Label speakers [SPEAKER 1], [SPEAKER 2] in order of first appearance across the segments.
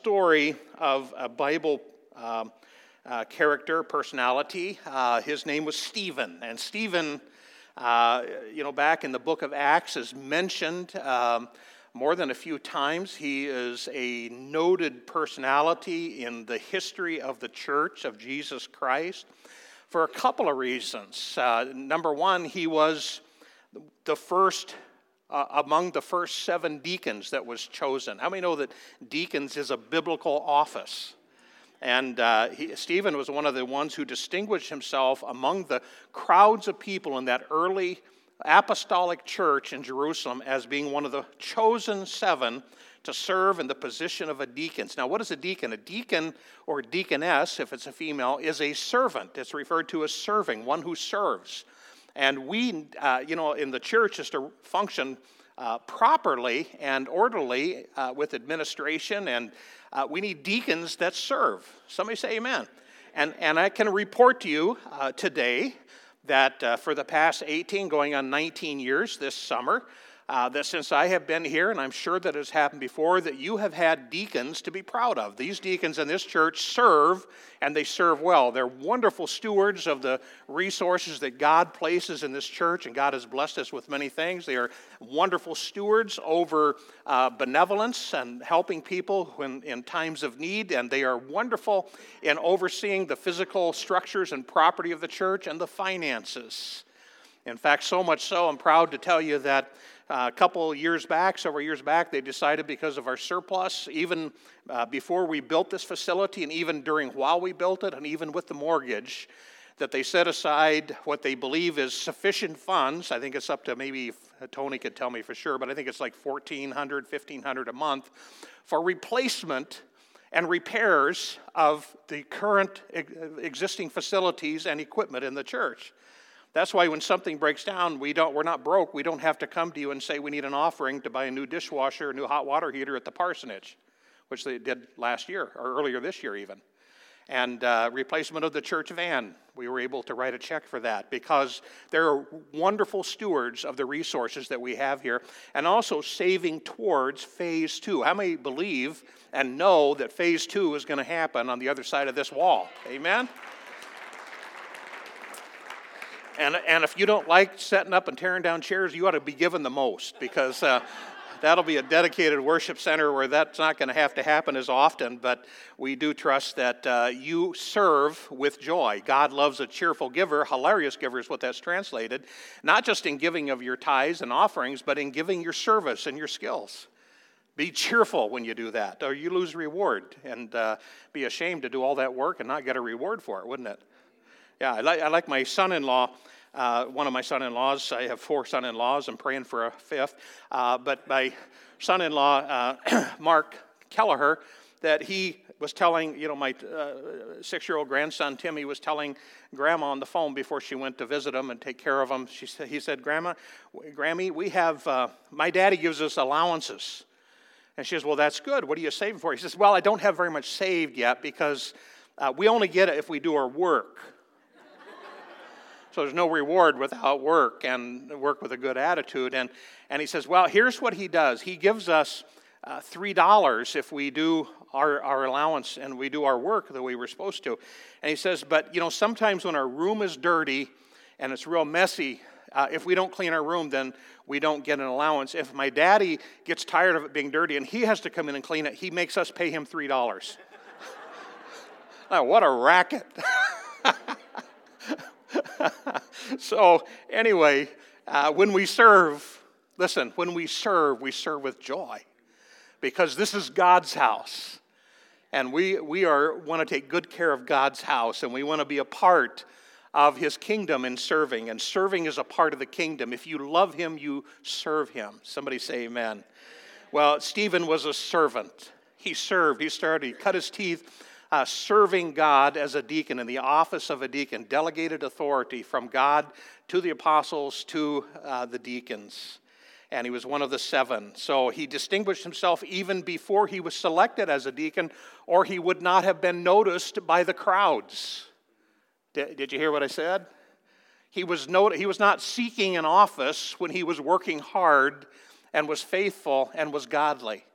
[SPEAKER 1] story of a Bible character, personality. His name was Stephen. And Stephen, back in the book of Acts is mentioned more than a few times. He is a noted personality in the history of the church of Jesus Christ for a couple of reasons. Number one, he was the first among the first 7 deacons that was chosen. How many know that deacons is a biblical office? And Stephen was one of the ones who distinguished himself among the crowds of people in that early apostolic church in Jerusalem as being one of the chosen 7 to serve in the position of a deacon. Now, what is a deacon? A deacon or deaconess, if it's a female, is a servant. It's referred to as serving, one who serves. And we, in the church, is to function properly and orderly with administration, and we need deacons that serve. Somebody say amen. And I can report to you today that for the past 18, going on 19 years this summer, that since I have been here, and I'm sure that has happened before, that you have had deacons to be proud of. These deacons in this church serve, and they serve well. They're wonderful stewards of the resources that God places in this church, and God has blessed us with many things. They are wonderful stewards over benevolence and helping people when in times of need, and they are wonderful in overseeing the physical structures and property of the church and the finances. In fact, so much so, I'm proud to tell you that several years back, they decided because of our surplus, even before we built this facility and even while we built it and even with the mortgage, that they set aside what they believe is sufficient funds. I think it's up to maybe, Tony could tell me for sure, but I think it's like $1,400, $1,500 a month for replacement and repairs of the current existing facilities and equipment in the church. That's why when something breaks down, we're not broke. We don't have to come to you and say we need an offering to buy a new dishwasher, a new hot water heater at the parsonage, which they did last year or earlier this year even. And replacement of the church van, we were able to write a check for that because they're wonderful stewards of the resources that we have here, and also saving towards phase 2. How many believe and know that phase 2 is going to happen on the other side of this wall? Amen? And if you don't like setting up and tearing down chairs, you ought to be given the most, because that'll be a dedicated worship center where that's not going to have to happen as often. But we do trust that you serve with joy. God loves a cheerful giver. Hilarious giver is what that's translated. Not just in giving of your tithes and offerings, but in giving your service and your skills. Be cheerful when you do that, or you lose reward, and be ashamed to do all that work and not get a reward for it, wouldn't it? Yeah, I like my son-in-law, one of my son-in-laws. I have 4 son-in-laws. I'm praying for a 5th. But my son-in-law, Mark Kelleher, that he was telling, my 6-year-old grandson, Timmy, was telling Grandma on the phone before she went to visit him and take care of him. He said, Grammy, we have, my daddy gives us allowances. And she says, well, that's good. What are you saving for? He says, well, I don't have very much saved yet because we only get it if we do our work. So there's no reward without work, and work with a good attitude. And he says, well, here's what he does. He gives us $3 if we do our allowance and we do our work the way we're supposed to. And he says, but, sometimes when our room is dirty and it's real messy, if we don't clean our room, then we don't get an allowance. If my daddy gets tired of it being dirty and he has to come in and clean it, he makes us pay him $3. Oh, what a racket. So anyway, when we serve with joy, because this is God's house, and we want to take good care of God's house, and we want to be a part of His kingdom in serving, and serving is a part of the kingdom. If you love Him, you serve Him. Somebody say amen. Well, Stephen was a servant. He served. He cut his teeth serving God as a deacon in the office of a deacon, delegated authority from God to the apostles to the deacons. And he was one of the 7. So he distinguished himself even before he was selected as a deacon, or he would not have been noticed by the crowds. Did you hear what I said? He was not seeking an office when he was working hard and was faithful and was godly.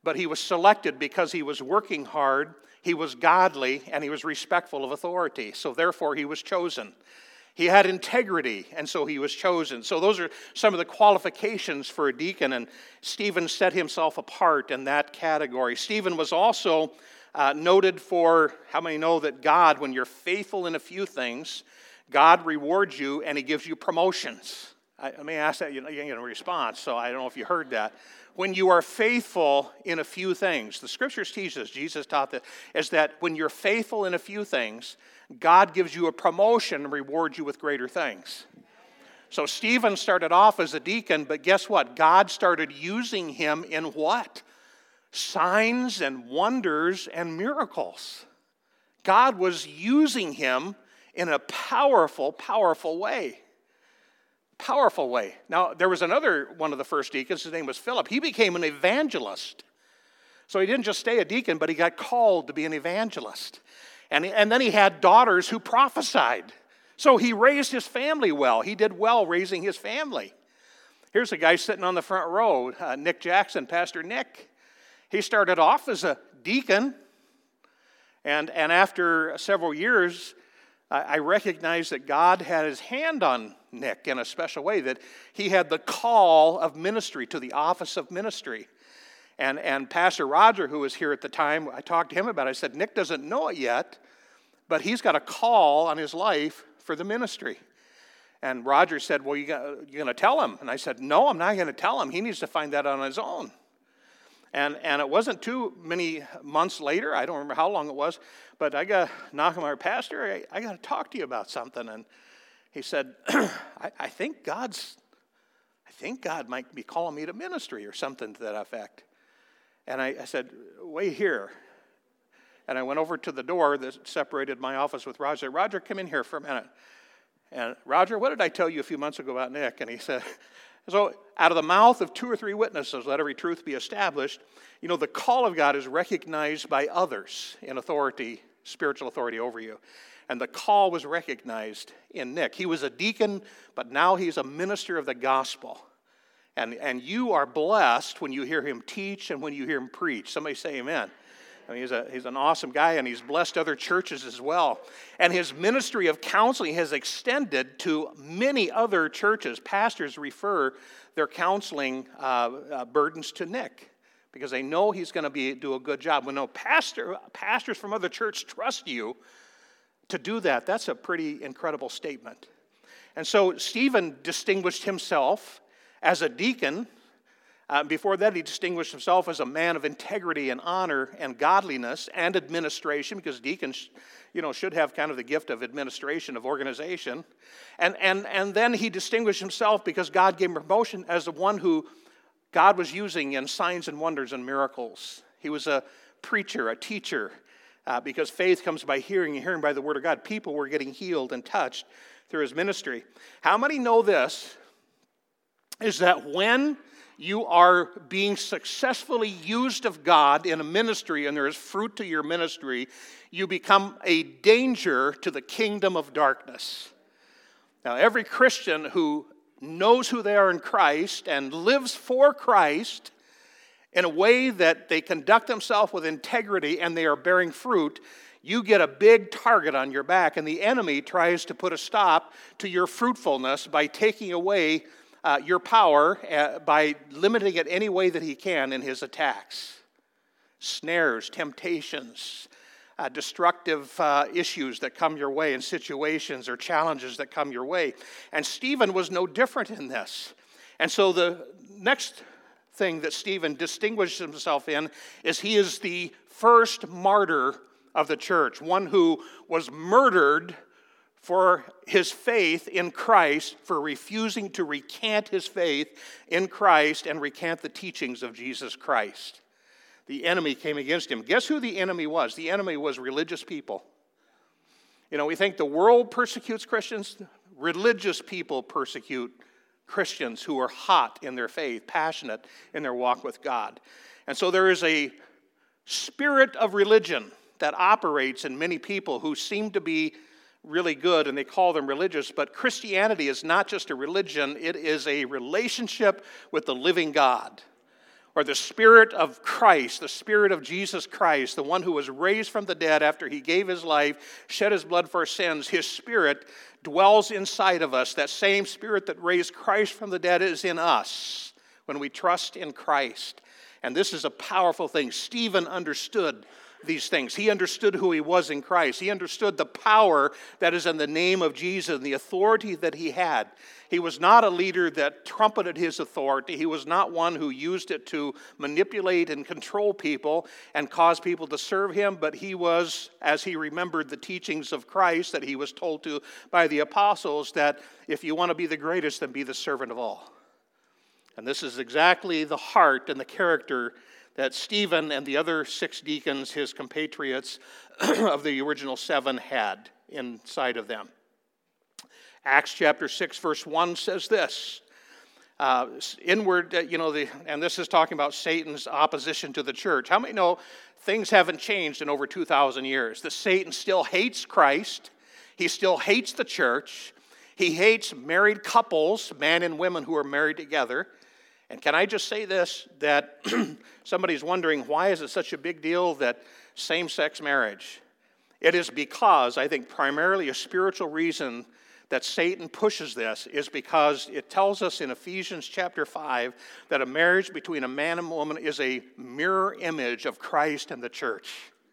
[SPEAKER 1] but he was selected because he was working hard, he was godly, and he was respectful of authority. So therefore, he was chosen. He had integrity, and so he was chosen. So those are some of the qualifications for a deacon, and Stephen set himself apart in that category. Stephen was also noted for, how many know that God, when you're faithful in a few things, God rewards you and he gives you promotions. Let me ask that in response, so I don't know if you heard that. When you are faithful in a few things, the scriptures teach us, Jesus taught that, is that when you're faithful in a few things, God gives you a promotion and rewards you with greater things. So Stephen started off as a deacon, but guess what? God started using him in what? Signs and wonders and miracles. God was using him in a powerful, powerful way. Powerful way. Now, there was another one of the first deacons. His name was Philip. He became an evangelist. So he didn't just stay a deacon, but he got called to be an evangelist. And then he had daughters who prophesied. So he raised his family well. He did well raising his family. Here's a guy sitting on the front row, Nick Jackson, Pastor Nick. He started off as a deacon, and after several years, I recognized that God had his hand on Nick in a special way, that he had the call of ministry to the office of ministry. And Pastor Roger, who was here at the time, I talked to him about it. I said, Nick doesn't know it yet, but he's got a call on his life for the ministry. And Roger said, well, you going to tell him? And I said, no, I'm not going to tell him. He needs to find that on his own. And it wasn't too many months later, I don't remember how long it was, but I got a knock on my pastor, I got to talk to you about something. And he said, I think God might be calling me to ministry or something to that effect. And I said, wait here. And I went over to the door that separated my office with Roger. Roger, come in here for a minute. And Roger, what did I tell you a few months ago about Nick? And he said, so out of the mouth of 2 or 3 witnesses, let every truth be established. You know, the call of God is recognized by others in authority, spiritual authority over you. And the call was recognized in Nick. He was a deacon, but now he's a minister of the gospel. And you are blessed when you hear him teach and when you hear him preach. Somebody say amen. I mean, he's an awesome guy, and he's blessed other churches as well. And his ministry of counseling has extended to many other churches. Pastors refer their counseling burdens to Nick because they know he's going to do a good job. When pastors from other churches trust you to do that, that's a pretty incredible statement. And so Stephen distinguished himself as a deacon. Before that, he distinguished himself as a man of integrity and honor and godliness and administration, because deacons, should have kind of the gift of administration, of organization. And then he distinguished himself because God gave him promotion as the one who God was using in signs and wonders and miracles. He was a preacher, a teacher, because faith comes by hearing and hearing by the word of God. People were getting healed and touched through his ministry. How many know this? Is that when you are being successfully used of God in a ministry and there is fruit to your ministry, you become a danger to the kingdom of darkness. Now, every Christian who knows who they are in Christ and lives for Christ in a way that they conduct themselves with integrity and they are bearing fruit, you get a big target on your back, and the enemy tries to put a stop to your fruitfulness by taking away your power by limiting it any way that he can in his attacks. Snares, temptations, destructive issues that come your way, and situations or challenges that come your way. And Stephen was no different in this. And so the next thing that Stephen distinguished himself in is he is the first martyr of the church, one who was murdered for his faith in Christ, for refusing to recant his faith in Christ and recant the teachings of Jesus Christ. The enemy came against him. Guess who the enemy was? The enemy was religious people. We think the world persecutes Christians. Religious people persecute Christians who are hot in their faith, passionate in their walk with God. And so there is a spirit of religion that operates in many people who seem to be really good, and they call them religious, but Christianity is not just a religion, it is a relationship with the living God. or the Spirit of Christ, the Spirit of Jesus Christ, the one who was raised from the dead after he gave his life, shed his blood for our sins, his Spirit dwells inside of us. That same Spirit that raised Christ from the dead is in us when we trust in Christ. And this is a powerful thing. Stephen understood these things. He understood who he was in Christ. He understood the power that is in the name of Jesus and the authority that he had. He was not a leader that trumpeted his authority. He was not one who used it to manipulate and control people and cause people to serve him, but he was, as he remembered the teachings of Christ that he was told to by the apostles, that if you want to be the greatest, then be the servant of all. And this is exactly the heart and the character that Stephen and the other 6 deacons, his compatriots of the original 7, had inside of them. Acts chapter 6, verse 1 says this. And this is talking about Satan's opposition to the church. How many know things haven't changed in over 2,000 years? That Satan still hates Christ. He still hates the church. He hates married couples, men and women who are married together. And can I just say this, that somebody's wondering, why is it such a big deal that same-sex marriage? It is because, I think primarily a spiritual reason that Satan pushes this is because it tells us in Ephesians chapter 5 that a marriage between a man and a woman is a mirror image of Christ and the church.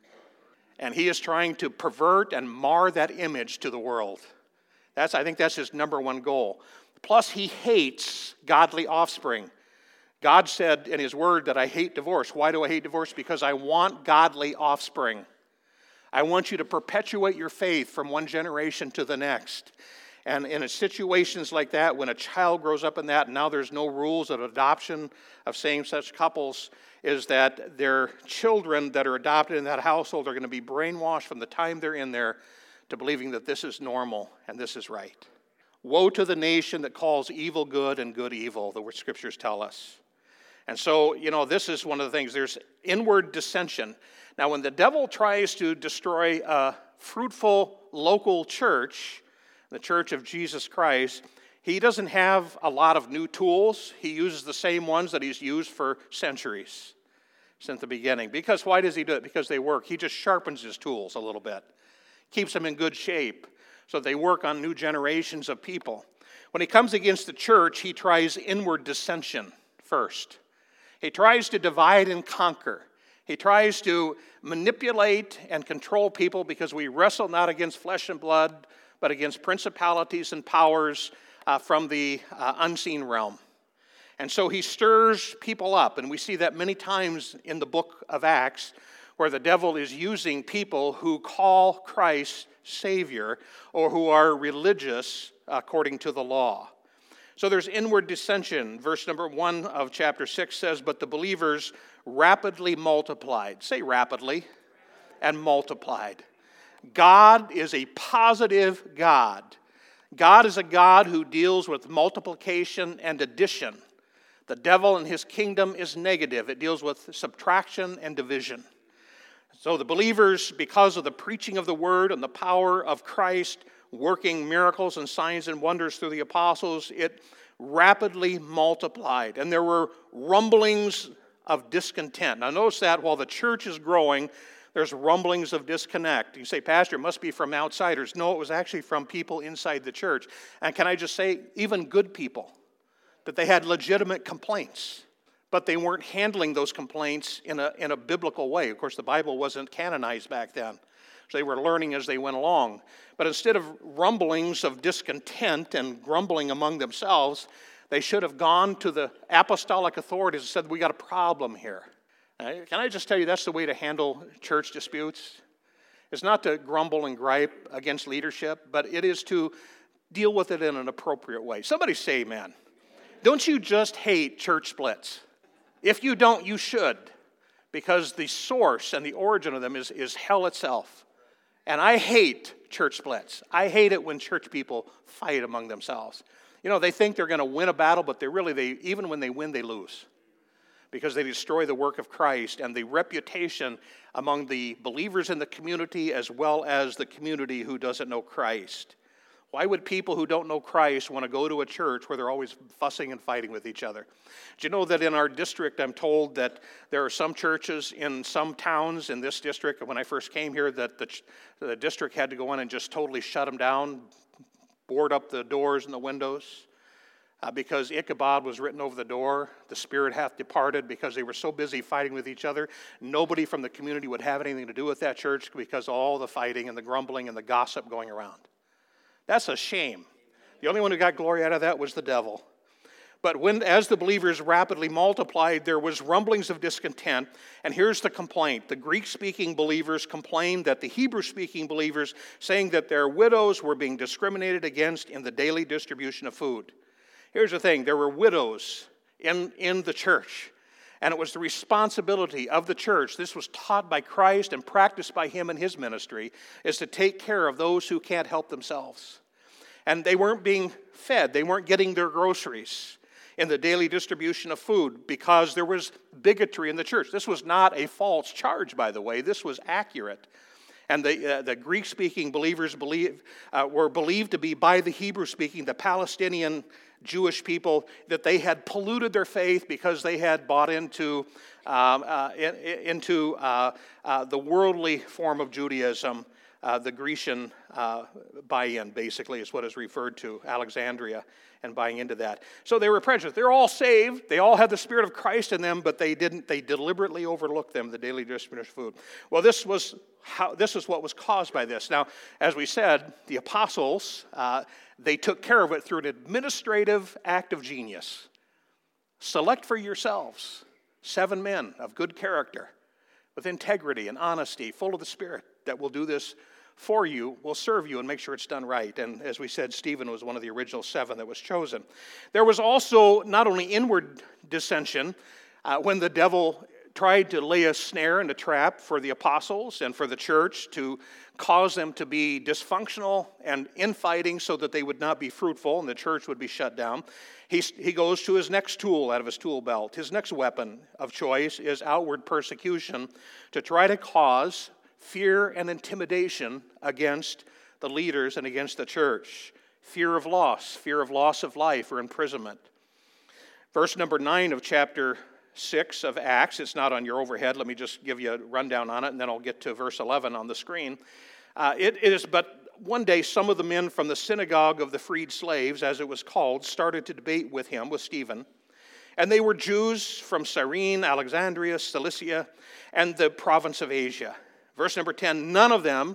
[SPEAKER 1] And he is trying to pervert and mar that image to the world. I think that's his number one goal. Plus, he hates godly offspring. God said in his word that I hate divorce. Why do I hate divorce? Because I want godly offspring. I want you to perpetuate your faith from one generation to the next. And in situations like that, when a child grows up in that, and now there's no rules of adoption of same-sex couples, is that their children that are adopted in that household are going to be brainwashed from the time they're in there to believing that this is normal and this is right. Woe to the nation that calls evil good and good evil, the scriptures tell us. And so, this is one of the things. There's inward dissension. Now, when the devil tries to destroy a fruitful local church, the Church of Jesus Christ, he doesn't have a lot of new tools. He uses the same ones that he's used for centuries since the beginning. Because why does he do it? Because they work. He just sharpens his tools a little bit, keeps them in good shape so they work on new generations of people. When he comes against the church, he tries inward dissension first. He tries to divide and conquer. He tries to manipulate and control people because we wrestle not against flesh and blood, but against principalities and powers from the unseen realm. And so he stirs people up, and we see that many times in the book of Acts, where the devil is using people who call Christ Savior or who are religious according to the law. So there's inward dissension. Verse number 1 of chapter 6 says, but the believers rapidly multiplied. Say rapidly. And multiplied. God is a positive God. God is a God who deals with multiplication and addition. The devil and his kingdom is negative. It deals with subtraction and division. So the believers, because of the preaching of the word and the power of Christ, working miracles and signs and wonders through the apostles, it rapidly multiplied. And there were rumblings of discontent. Now notice that while the church is growing, there's rumblings of disconnect. You say, Pastor, it must be from outsiders. No, it was actually from people inside the church. And can I just say, even good people, that they had legitimate complaints, but they weren't handling those complaints in a biblical way. Of course, the Bible wasn't canonized back then. So they were learning as they went along. But instead of rumblings of discontent and grumbling among themselves, they should have gone to the apostolic authorities and said, we got a problem here. Can I just tell you that's the way to handle church disputes? It's not to grumble and gripe against leadership, but it is to deal with it in an appropriate way. Somebody say amen. Don't you just hate church splits? If you don't, you should, because the source and the origin of them is hell itself. And I hate church splits. I hate it when church people fight among themselves. They think they're going to win a battle, but even when they win, they lose, because they destroy the work of Christ and the reputation among the believers in the community as well as the community who doesn't know Christ. Why would people who don't know Christ want to go to a church where they're always fussing and fighting with each other? Do you know that in our district, I'm told that there are some churches in some towns in this district, when I first came here, that the district had to go in and just totally shut them down, board up the doors and the windows, because Ichabod was written over the door. The Spirit hath departed, because they were so busy fighting with each other. Nobody from the community would have anything to do with that church because of all the fighting and the grumbling and the gossip going around. That's a shame. The only one who got glory out of that was the devil. But as the believers rapidly multiplied, there was rumblings of discontent. And here's the complaint. The Greek-speaking believers complained that the Hebrew-speaking believers, saying that their widows were being discriminated against in the daily distribution of food. Here's the thing. There were widows in the church. And it was the responsibility of the church, this was taught by Christ and practiced by him in his ministry, is to take care of those who can't help themselves. And they weren't being fed. They weren't getting their groceries in the daily distribution of food because there was bigotry in the church. This was not a false charge, by the way. This was accurate. And the Greek-speaking believers were believed to be by the Hebrew-speaking, the Palestinian Jewish people, that they had polluted their faith because they had bought into the worldly form of Judaism. The Grecian buy-in, basically, is what is referred to, Alexandria, and buying into that. So they were prejudiced. They're all saved. They all had the Spirit of Christ in them, but they didn't. They deliberately overlooked them, the daily distribution of food. Well, this is what was caused by this. Now, as we said, the apostles, they took care of it through an administrative act of genius. Select for yourselves 7 men of good character, with integrity and honesty, full of the Spirit, that will do this for you, will serve you, and make sure it's done right. And as we said, Stephen was one of the original 7 that was chosen. There was also not only inward dissension, when the devil tried to lay a snare and a trap for the apostles and for the church to cause them to be dysfunctional and infighting so that they would not be fruitful and the church would be shut down. He goes to his next tool out of his tool belt. His next weapon of choice is outward persecution to try to cause fear and intimidation against the leaders and against the church. Fear of loss of life or imprisonment. Verse number 9 of chapter 6 of Acts, it's not on your overhead. Let me just give you a rundown on it, and then I'll get to verse 11 on the screen. It is, but one day some of the men from the synagogue of the freed slaves, as it was called, started to debate with Stephen. And they were Jews from Cyrene, Alexandria, Cilicia, and the province of Asia. Verse number 10, none of them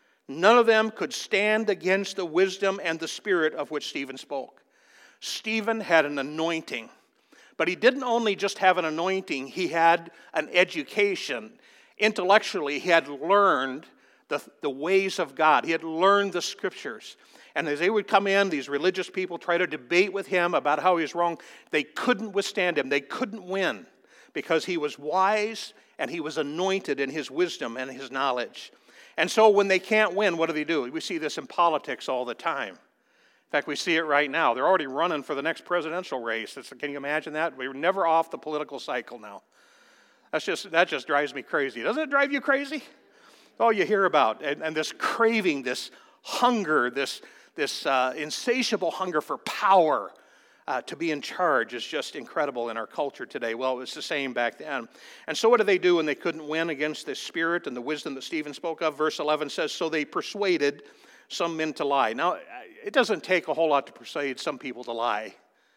[SPEAKER 1] could stand against the wisdom and the spirit of which Stephen spoke. Stephen had an anointing. But he didn't only just have an anointing, he had an education. Intellectually, he had learned the ways of God. He had learned the scriptures. And as they would come in, these religious people try to debate with him about how he's wrong. They couldn't withstand him. They couldn't win because he was wise and he was anointed in his wisdom and his knowledge. And so when they can't win, what do? We see this in politics all the time. In fact, we see it right now. They're already running for the next presidential race. Can you imagine that? We're never off the political cycle now. That just drives me crazy. Doesn't it drive you crazy? Oh, you hear about and this craving, this hunger, this insatiable hunger for power to be in charge is just incredible in our culture today. Well, it was the same back then. And so what did they do when they couldn't win against the spirit and the wisdom that Stephen spoke of? Verse 11 says, so they persuaded some men to lie. Now, it doesn't take a whole lot to persuade some people to lie.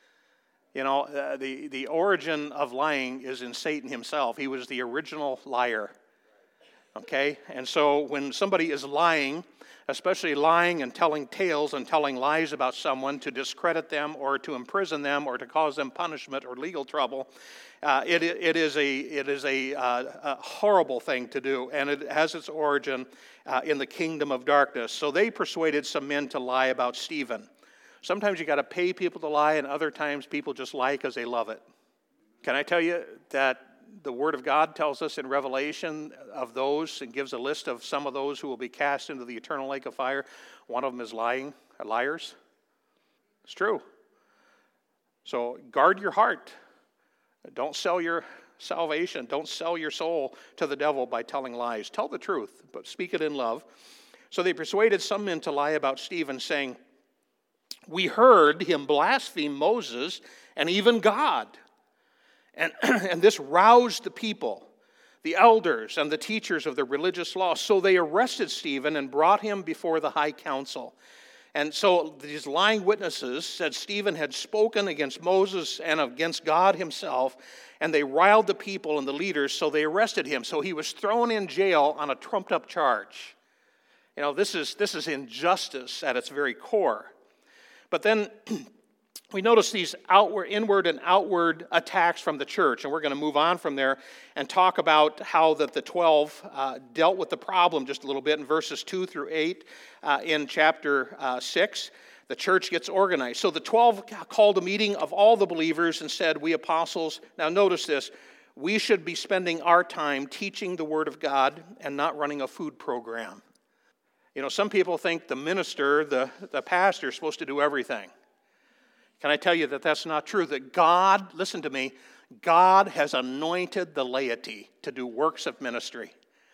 [SPEAKER 1] You know, the origin of lying is in Satan himself. He was the original liar. Okay? And so when somebody is lying, especially lying and telling tales and telling lies about someone to discredit them or to imprison them or to cause them punishment or legal trouble, it is a horrible thing to do, and it has its origin in the kingdom of darkness. So they persuaded some men to lie about Stephen. Sometimes you got to pay people to lie, and other times people just lie because they love it. Can I tell you that the Word of God tells us in Revelation of those and gives a list of some of those who will be cast into the eternal lake of fire. One of them is liars. It's true. So guard your heart. Don't sell your salvation. Don't sell your soul to the devil by telling lies. Tell the truth, but speak it in love. So they persuaded some men to lie about Stephen, saying, We heard him blaspheme Moses and even God. And this roused the people, the elders and the teachers of the religious law. So they arrested Stephen and brought him before the high council. And so these lying witnesses said Stephen had spoken against Moses and against God himself, and they riled the people and the leaders, so they arrested him. So he was thrown in jail on a trumped-up charge. This is injustice at its very core. But then we notice these inward and outward attacks from the church, and we're going to move on from there and talk about how that the 12 dealt with the problem just a little bit in verses 2 through 8 in chapter 6. The church gets organized. So the 12 called a meeting of all the believers and said, we apostles, now notice this, we should be spending our time teaching the Word of God and not running a food program. Some people think the minister, the pastor, is supposed to do everything. Can I tell you that that's not true? That God, listen to me, God has anointed the laity to do works of ministry.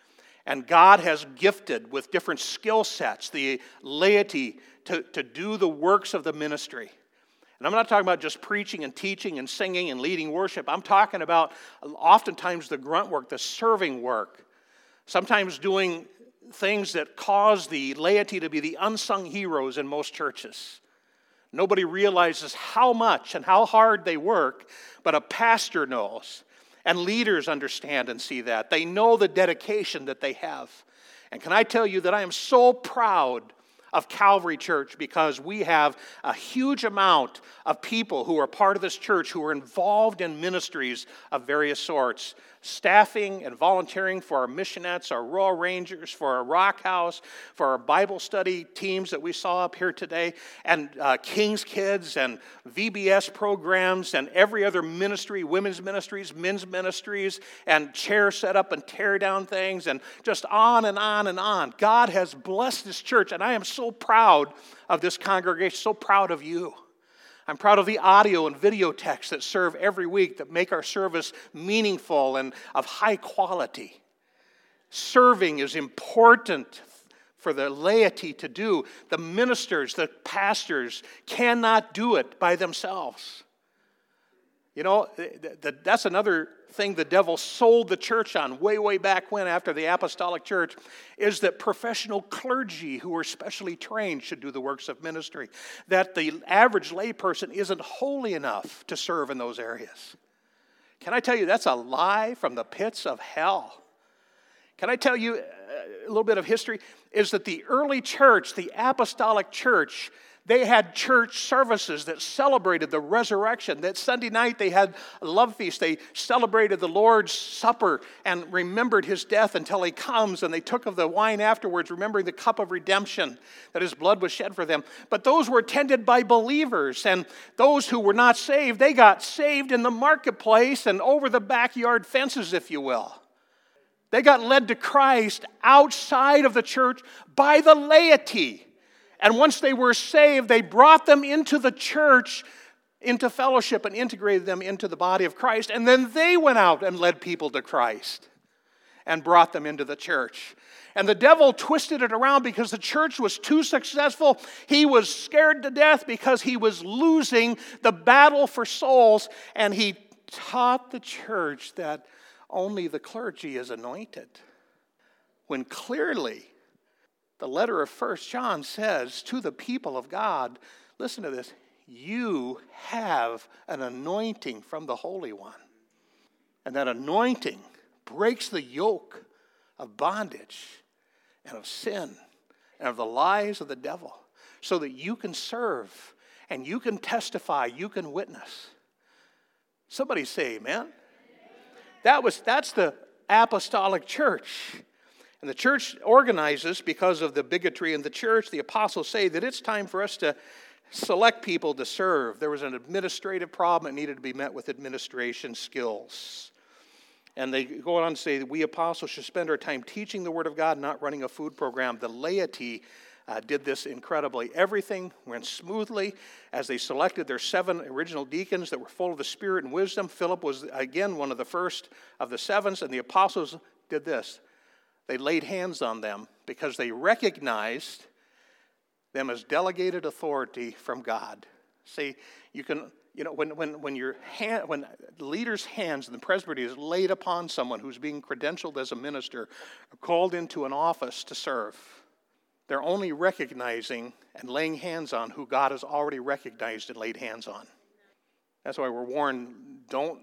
[SPEAKER 1] And God has gifted with different skill sets the laity to do the works of the ministry. And I'm not talking about just preaching and teaching and singing and leading worship. I'm talking about oftentimes the grunt work, the serving work. Sometimes doing things that cause the laity to be the unsung heroes in most churches. Nobody realizes how much and how hard they work, but a pastor knows. And leaders understand and see that. They know the dedication that they have. And can I tell you that I am so proud of Calvary Church because we have a huge amount of people who are part of this church who are involved in ministries of various sorts. Staffing and volunteering for our missionettes, our Royal Rangers, for our Rock House, for our Bible study teams that we saw up here today, and King's Kids and VBS programs and every other ministry, women's ministries, men's ministries, and chair set up and tear down things, and just on and on and on. God has blessed this church, and I am so proud of this congregation, so proud of you. I'm proud of the audio and video texts that serve every week that make our service meaningful and of high quality. Serving is important for the laity to do. The ministers, the pastors cannot do it by themselves. That's another thing the devil sold the church on way back when after the apostolic church is that professional clergy who are specially trained should do the works of ministry. That the average layperson isn't holy enough to serve in those areas. Can I tell you that's a lie from the pits of hell? Can I tell you a little bit of history? Is that the early church, the apostolic church, they had church services that celebrated the resurrection. That Sunday night they had a love feast. They celebrated the Lord's Supper and remembered his death until he comes. And they took of the wine afterwards, remembering the cup of redemption, that his blood was shed for them. But those were attended by believers. And those who were not saved, they got saved in the marketplace and over the backyard fences, if you will. They got led to Christ outside of the church by the laity. And once they were saved, they brought them into the church, into fellowship, and integrated them into the body of Christ. And then they went out and led people to Christ and brought them into the church. And the devil twisted it around because the church was too successful. He was scared to death because he was losing the battle for souls. And he taught the church that only the clergy is anointed. When clearly the letter of 1 John says to the people of God, listen to this, you have an anointing from the Holy One. And that anointing breaks the yoke of bondage and of sin and of the lies of the devil so that you can serve and you can testify, you can witness. Somebody say amen. That's the apostolic church. And the church organizes because of the bigotry in the church. The apostles say that it's time for us to select people to serve. There was an administrative problem that needed to be met with administration skills. And they go on to say that we apostles should spend our time teaching the Word of God, not running a food program. The laity did this incredibly. Everything went smoothly as they selected their 7 original deacons that were full of the Spirit and wisdom. Philip was, again, one of the first of the 7, and the apostles did this. They laid hands on them because they recognized them as delegated authority from God. See, you can, when leaders' hands in the presbytery is laid upon someone who's being credentialed as a minister, called into an office to serve, they're only recognizing and laying hands on who God has already recognized and laid hands on. That's why we're warned, don't,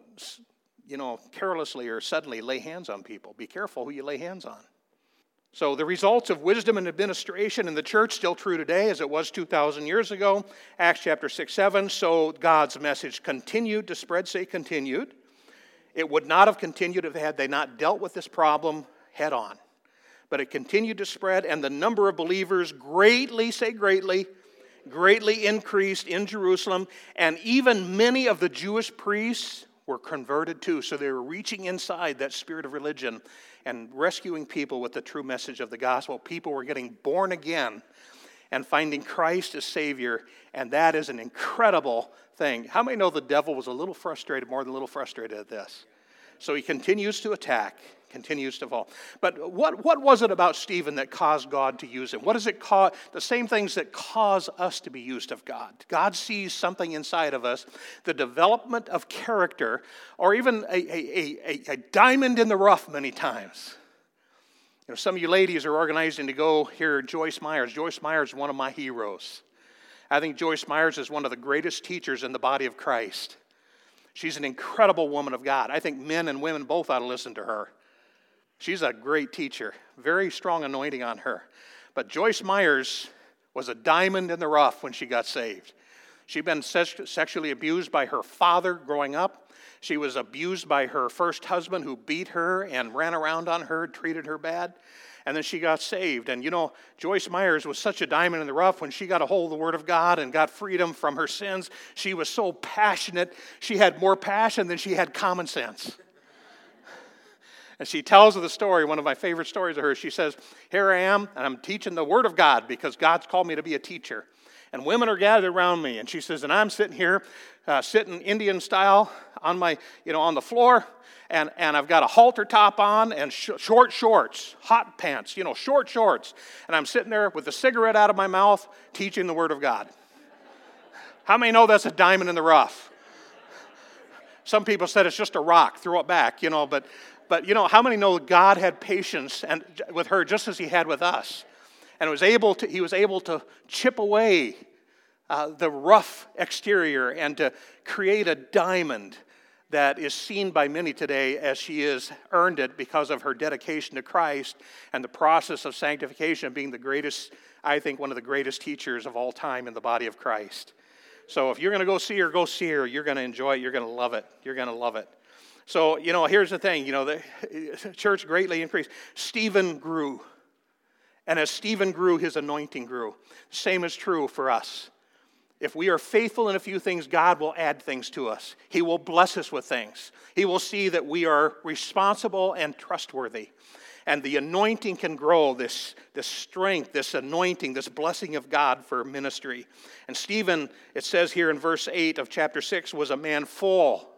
[SPEAKER 1] carelessly or suddenly lay hands on people. Be careful who you lay hands on. So the results of wisdom and administration in the church still true today as it was 2,000 years ago. Acts chapter 6, 7. So God's message continued to spread. Say continued. It would not have continued if had they not dealt with this problem head on. But it continued to spread, and the number of believers greatly, say greatly increased in Jerusalem, and even many of the Jewish priests were converted too. So they were reaching inside that spirit of religion and rescuing people with the true message of the gospel. People were getting born again and finding Christ as Savior, and that is an incredible thing. How many know the devil was a little frustrated, more than a little frustrated at this? So he continues to attack, continues to fall. But what was it about Stephen that caused God to use him? What does it cause? The same things that cause us to be used of God. God sees something inside of us, the development of character, or even a diamond in the rough many times. Some of you ladies are organizing to go hear Joyce Myers. Joyce Myers is one of my heroes. I think Joyce Myers is one of the greatest teachers in the body of Christ. She's an incredible woman of God. I think men and women both ought to listen to her. She's a great teacher, very strong anointing on her. But Joyce Myers was a diamond in the rough when she got saved. She'd been sexually abused by her father growing up. She was abused by her first husband who beat her and ran around on her, treated her bad. And then she got saved. And Joyce Myers was such a diamond in the rough when she got a hold of the Word of God and got freedom from her sins. She was so passionate. She had more passion than she had common sense. And she tells of the story, one of my favorite stories of hers. She says, here I am, and I'm teaching the Word of God because God's called me to be a teacher. And women are gathered around me. And she says, and I'm sitting here, sitting Indian style on my, on the floor. And I've got a halter top on and short shorts, hot pants, short shorts. And I'm sitting there with a cigarette out of my mouth teaching the Word of God. How many know that's a diamond in the rough? Some people said it's just a rock, throw it back, but how many know God had patience with her just as he had with us? And he was able to chip away the rough exterior and to create a diamond that is seen by many today as she has earned it because of her dedication to Christ and the process of sanctification being the greatest, I think, one of the greatest teachers of all time in the body of Christ. So if you're going to go see her, you're going to enjoy it, you're going to love it, you're going to love it. So, here's the thing, the church greatly increased. Stephen grew. And as Stephen grew, his anointing grew. Same is true for us. If we are faithful in a few things, God will add things to us. He will bless us with things. He will see that we are responsible and trustworthy. And the anointing can grow, this strength, this anointing, this blessing of God for ministry. And Stephen, it says here in verse 8 of chapter 6, was a man full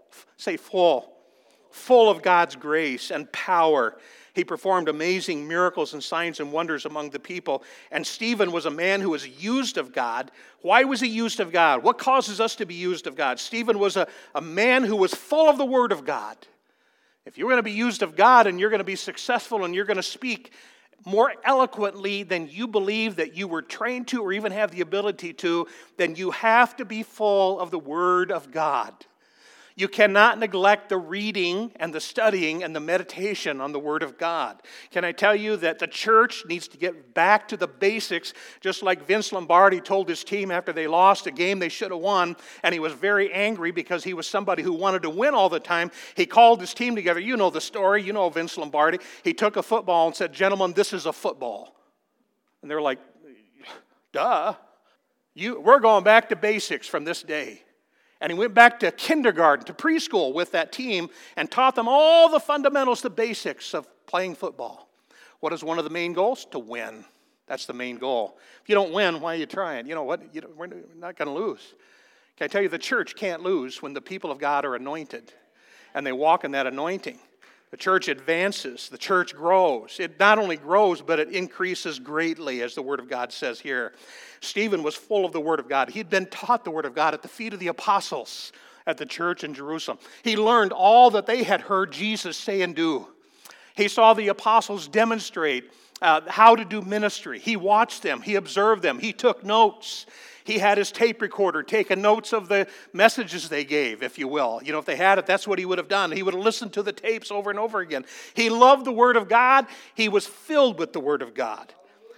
[SPEAKER 1] of God's grace and power. He performed amazing miracles and signs and wonders among the people. And Stephen was a man who was used of God. Why was he used of God? What causes us to be used of God? Stephen was a man who was full of the Word of God. If you're going to be used of God and you're going to be successful and you're going to speak more eloquently than you believe that you were trained to or even have the ability to, then you have to be full of the Word of God. You cannot neglect the reading and the studying and the meditation on the Word of God. Can I tell you that the church needs to get back to the basics, just like Vince Lombardi told his team after they lost a game they should have won, and he was very angry because he was somebody who wanted to win all the time. He called his team together. You know the story. You know Vince Lombardi. He took a football and said, gentlemen, this is a football. And they're like, duh. We're going back to basics from this day. And he went back to kindergarten, to preschool with that team and taught them all the fundamentals, the basics of playing football. What is one of the main goals? To win. That's the main goal. If you don't win, why are you trying? You know what? We're not going to lose. Can I tell you, the church can't lose when the people of God are anointed and they walk in that anointing. The church advances. The church grows. It not only grows, but it increases greatly, as the Word of God says here. Stephen was full of the Word of God. He'd been taught the Word of God at the feet of the apostles at the church in Jerusalem. He learned all that they had heard Jesus say and do. He saw the apostles demonstrate how to do ministry. He watched them. He observed them. He took notes. He had his tape recorder taking notes of the messages they gave, if you will. You know, if they had it, that's what he would have done. He would have listened to the tapes over and over again. He loved the Word of God. He was filled with the Word of God.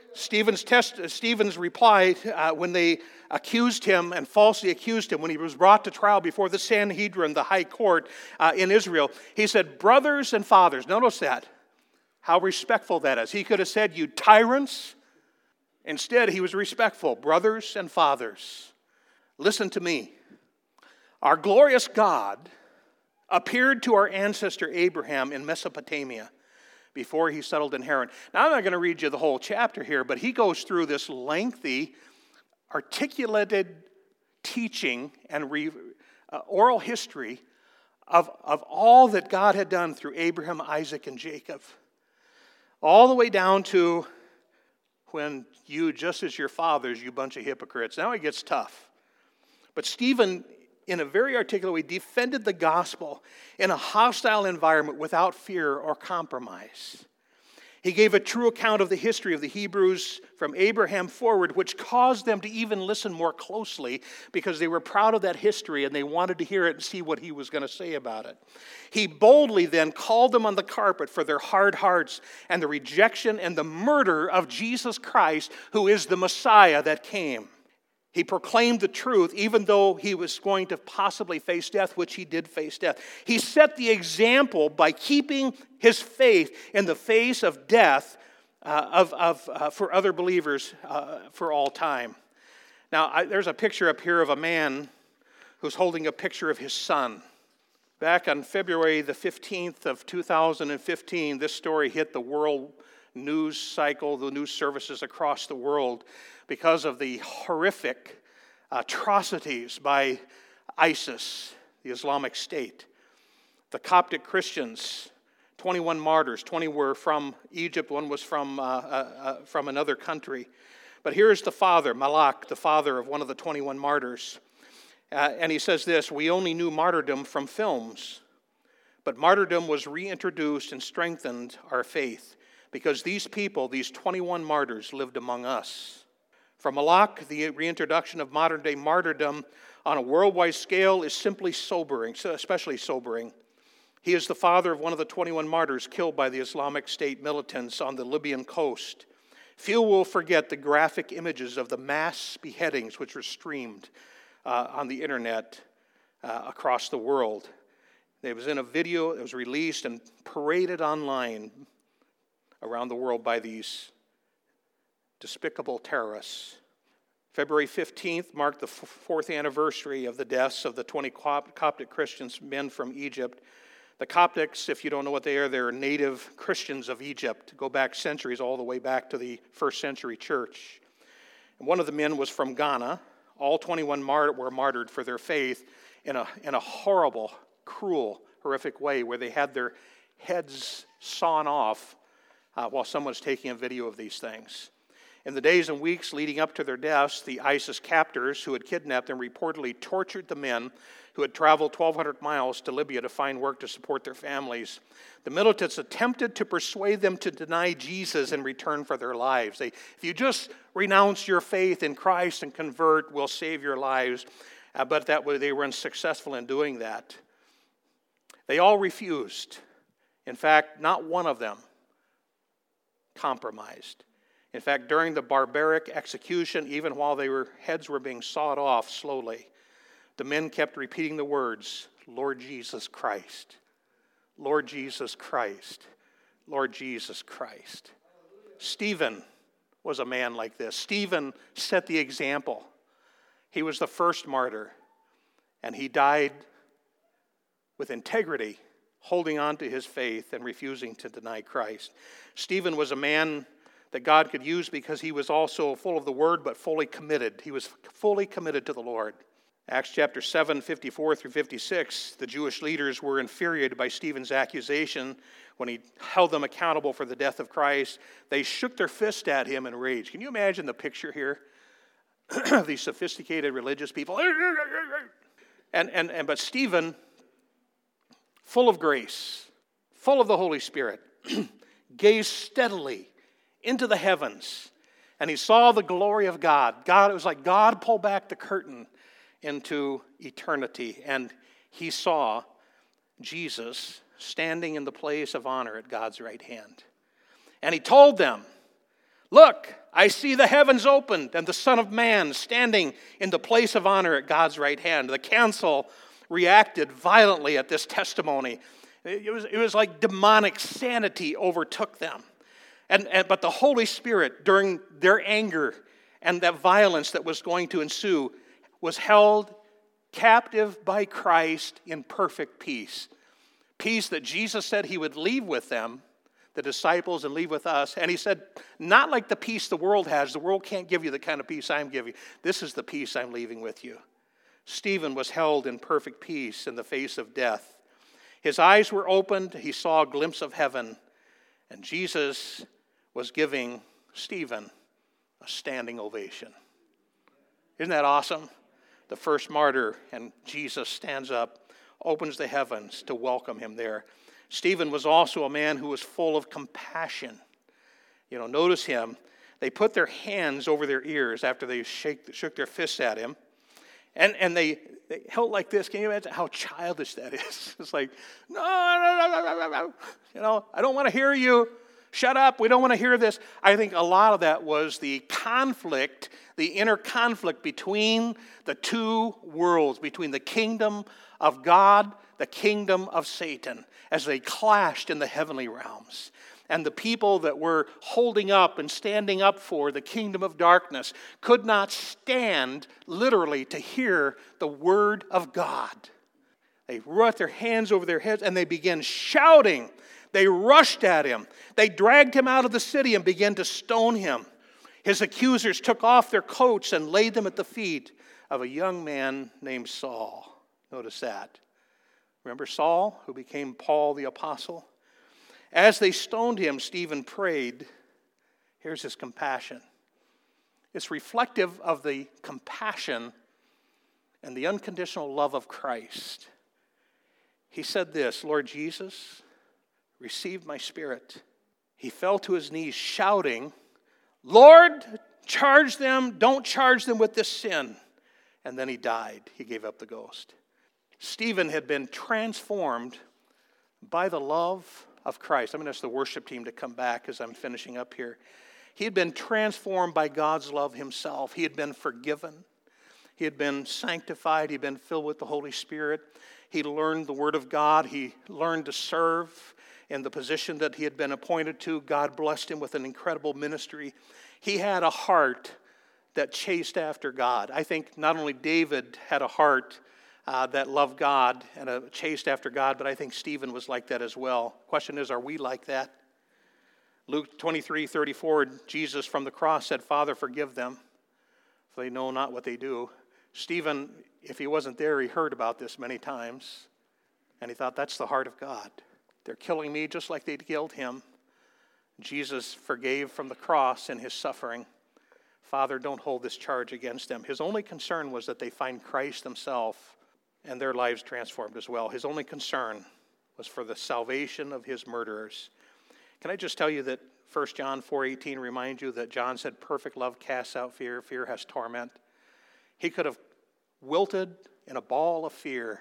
[SPEAKER 1] Stephen's reply when they accused him and falsely accused him when he was brought to trial before the Sanhedrin, the high court in Israel, he said, brothers and fathers. Notice that. How respectful that is. He could have said, you tyrants. Instead, he was respectful. Brothers and fathers, listen to me. Our glorious God appeared to our ancestor Abraham in Mesopotamia before he settled in Haran. Now, I'm not going to read you the whole chapter here, but he goes through this lengthy, articulated teaching and oral history of all that God had done through Abraham, Isaac, and Jacob. All the way down to when you, just as your fathers, you bunch of hypocrites. Now it gets tough. But Stephen, in a very articulate way, defended the gospel in a hostile environment without fear or compromise. He gave a true account of the history of the Hebrews from Abraham forward, which caused them to even listen more closely because they were proud of that history and they wanted to hear it and see what he was going to say about it. He boldly then called them on the carpet for their hard hearts and the rejection and the murder of Jesus Christ, who is the Messiah that came. He proclaimed the truth even though he was going to possibly face death, which he did face death. He set the example by keeping his faith in the face of death for other believers for all time. Now, there's a picture up here of a man who's holding a picture of his son. Back on February the 15th of 2015, this story hit the world news cycle, the news services across the world, because of the horrific atrocities by ISIS, the Islamic State. The Coptic Christians, 21 martyrs, 20 were from Egypt, one was from another country. But here's the father, Malak, the father of one of the 21 martyrs. And he says this, we only knew martyrdom from films, but martyrdom was reintroduced and strengthened our faith because these people, these 21 martyrs, lived among us. For Malak, the reintroduction of modern-day martyrdom on a worldwide scale is simply sobering, especially sobering. He is the father of one of the 21 martyrs killed by the Islamic State militants on the Libyan coast. Few will forget the graphic images of the mass beheadings which were streamed on the internet across the world. It was in a video that was released and paraded online around the world by these despicable terrorists. February 15th marked the fourth anniversary of the deaths of the 20 Coptic Christians, men from Egypt. The Coptics, if you don't know what they are, they're native Christians of Egypt, go back centuries, all the way back to the first century church. And one of the men was from Ghana. All 21 were martyred for their faith in a horrible, cruel, horrific way where they had their heads sawn off while someone was taking a video of these things. In the days and weeks leading up to their deaths, the ISIS captors who had kidnapped them reportedly tortured the men who had traveled 1,200 miles to Libya to find work to support their families. The militants attempted to persuade them to deny Jesus in return for their lives. If you just renounce your faith in Christ and convert, we'll save your lives. But they were unsuccessful in doing that. They all refused. In fact, not one of them compromised. In fact, during the barbaric execution, even while heads were being sawed off slowly, the men kept repeating the words, Lord Jesus Christ, Lord Jesus Christ, Lord Jesus Christ. Stephen was a man like this. Stephen set the example. He was the first martyr, and he died with integrity, holding on to his faith and refusing to deny Christ. Stephen was a man that God could use because he was also full of the word but fully committed. He was fully committed to the Lord. Acts chapter 7, 54 through 56, the Jewish leaders were infuriated by Stephen's accusation when he held them accountable for the death of Christ. They shook their fist at him in rage. Can you imagine the picture here of these sophisticated religious people? But Stephen, full of grace, full of the Holy Spirit, gazed steadily into the heavens, and he saw the glory of God. It was like God pulled back the curtain into eternity, and he saw Jesus standing in the place of honor at God's right hand. And he told them, "Look, I see the heavens opened and the Son of Man standing in the place of honor at God's right hand." The council reacted violently at this testimony. It was like demonic sanity overtook them. But the Holy Spirit, during their anger and that violence that was going to ensue, was held captive by Christ in perfect peace. Peace that Jesus said he would leave with them, the disciples, and leave with us. And he said, not like the peace the world has. The world can't give you the kind of peace I'm giving. This is the peace I'm leaving with you. Stephen was held in perfect peace in the face of death. His eyes were opened. He saw a glimpse of heaven. And Jesus was giving Stephen a standing ovation. Isn't that awesome? The first martyr, and Jesus stands up, opens the heavens to welcome him there. Stephen was also a man who was full of compassion. Notice him. They put their hands over their ears after they shook their fists at him. And they held like this. Can you imagine how childish that is? It's like, no, I don't want to hear you. Shut up, we don't want to hear this. I think a lot of that was the conflict, the inner conflict between the two worlds, between the kingdom of God, the kingdom of Satan, as they clashed in the heavenly realms. And the people that were holding up and standing up for the kingdom of darkness could not stand, literally, to hear the word of God. They brought their hands over their heads and they began shouting. They rushed at him. They dragged him out of the city and began to stone him. His accusers took off their coats and laid them at the feet of a young man named Saul. Notice that. Remember Saul, who became Paul the apostle? As they stoned him, Stephen prayed. Here's his compassion. It's reflective of the compassion and the unconditional love of Christ. He said this, "Lord Jesus, receive my spirit." He fell to his knees shouting, "Lord, don't charge them with this sin." And then he died. He gave up the ghost. Stephen had been transformed by the love of Christ. I'm going to ask the worship team to come back as I'm finishing up here. He had been transformed by God's love himself. He had been forgiven. He had been sanctified. He had been filled with the Holy Spirit. He learned the Word of God. He learned to serve in the position that he had been appointed to. God blessed him with an incredible ministry. He had a heart that chased after God. I think not only David had a heart that loved God and chased after God, but I think Stephen was like that as well. Question is, are we like that? Luke 23:34, Jesus from the cross said, "Father, forgive them, for they know not what they do." Stephen, if he wasn't there, he heard about this many times, and he thought, that's the heart of God. They're killing me just like they killed him. Jesus forgave from the cross in his suffering. Father, don't hold this charge against them. His only concern was that they find Christ himself and their lives transformed as well. His only concern was for the salvation of his murderers. Can I just tell you that 1 John 4:18 reminds you that John said perfect love casts out fear. Fear has torment. He could have wilted in a ball of fear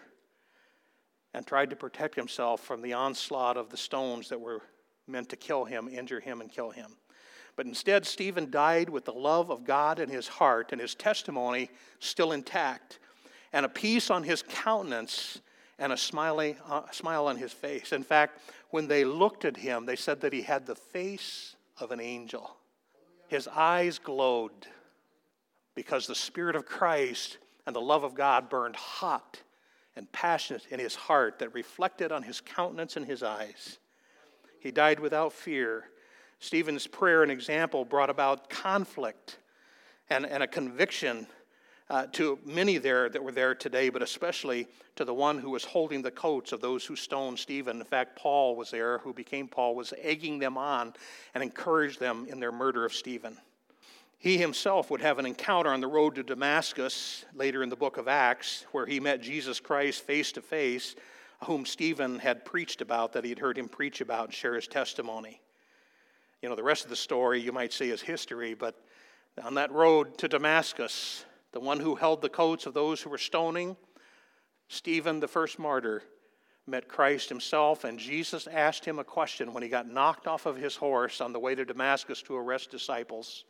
[SPEAKER 1] and tried to protect himself from the onslaught of the stones that were meant to kill him, injure him, and kill him. But instead, Stephen died with the love of God in his heart and his testimony still intact, and a peace on his countenance and a smile on his face. In fact, when they looked at him, they said that he had the face of an angel. His eyes glowed because the Spirit of Christ and the love of God burned hot and passionate in his heart that reflected on his countenance and his eyes. He died without fear. Stephen's prayer and example brought about conflict and a conviction to many there that were there today, but especially to the one who was holding the coats of those who stoned Stephen. In fact, Paul was there, who became Paul, was egging them on and encouraged them in their murder of Stephen. He himself would have an encounter on the road to Damascus later in the book of Acts, where he met Jesus Christ face to face, whom Stephen had preached about, that he had heard him preach about and share his testimony. You know, the rest of the story you might say is history, but on that road to Damascus, the one who held the coats of those who were stoning, Stephen, the first martyr, met Christ himself, and Jesus asked him a question when he got knocked off of his horse on the way to Damascus to arrest disciples.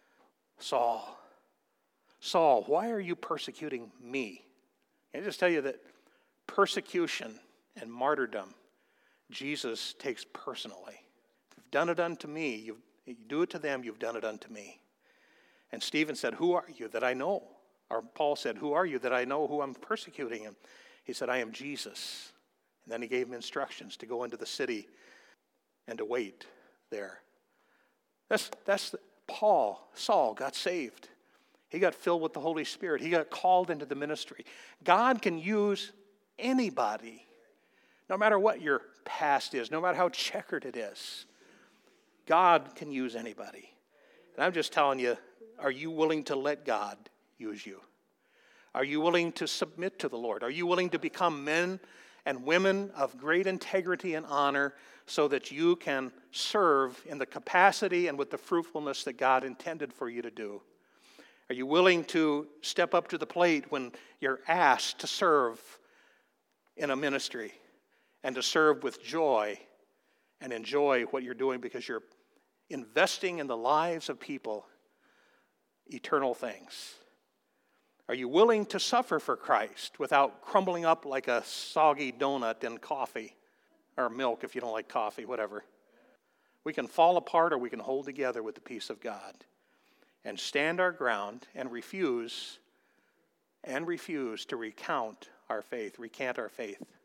[SPEAKER 1] Saul, Saul, why are you persecuting me? Can I just tell you that persecution and martyrdom, Jesus takes personally. You've done it unto me. You do it to them, you've done it unto me. And Stephen said, who are you that I know? Or Paul said, who are you that I know who I'm persecuting him? He said, I am Jesus. And then he gave him instructions to go into the city and to wait there. That's Saul got saved. He got filled with the Holy Spirit. He got called into the ministry. God can use anybody, no matter what your past is, no matter how checkered it is. God can use anybody. And I'm just telling you, are you willing to let God use you? Are you willing to submit to the Lord? Are you willing to become men and women of great integrity and honor so that you can serve in the capacity and with the fruitfulness that God intended for you to do? Are you willing to step up to the plate when you're asked to serve in a ministry and to serve with joy and enjoy what you're doing because you're investing in the lives of people eternal things? Are you willing to suffer for Christ without crumbling up like a soggy donut in coffee or milk if you don't like coffee, whatever? We can fall apart or we can hold together with the peace of God and stand our ground and refuse to recant our faith.